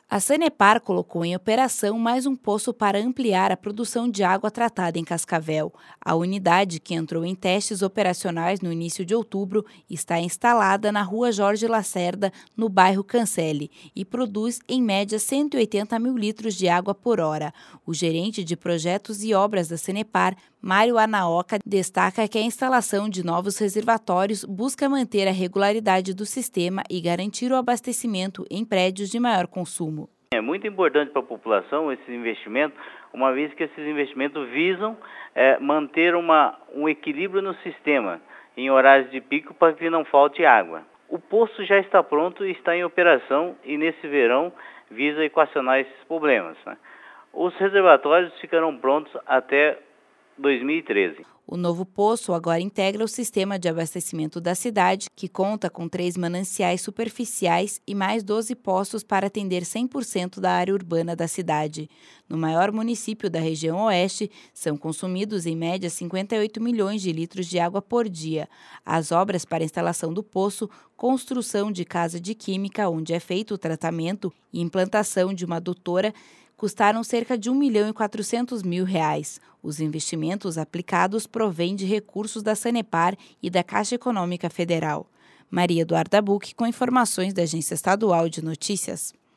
A Sanepar colocou em operação mais um poço para ampliar a produção de água tratada em Cascavel. A unidade, que entrou em testes operacionais no início de outubro, está instalada na Rua Jorge Lacerda, no bairro Cancele, e produz, em média, 180 mil litros de água por hora. O gerente de projetos e obras da Sanepar, Mário Anaoka, destaca que a instalação de novos reservatórios busca manter a regularidade do sistema e garantir o abastecimento em prédios de maior consumo. É muito importante para a população esse investimento, uma vez que esses investimentos visam manter um equilíbrio no sistema, em horários de pico, para que não falte água. O poço já está pronto e está em operação e nesse verão visa equacionar esses problemas, né? Os reservatórios ficarão prontos até 2013. O novo poço agora integra o sistema de abastecimento da cidade, que conta com 3 mananciais superficiais e mais 12 poços para atender 100% da área urbana da cidade. No maior município da região oeste, são consumidos em média 58 milhões de litros de água por dia. As obras para a instalação do poço, construção de casa de química, onde é feito o tratamento, e implantação de uma adutora custaram cerca de R$ 1.400.000. Os investimentos aplicados provêm de recursos da Sanepar e da Caixa Econômica Federal. Maria Eduarda Buch, com informações da Agência Estadual de Notícias.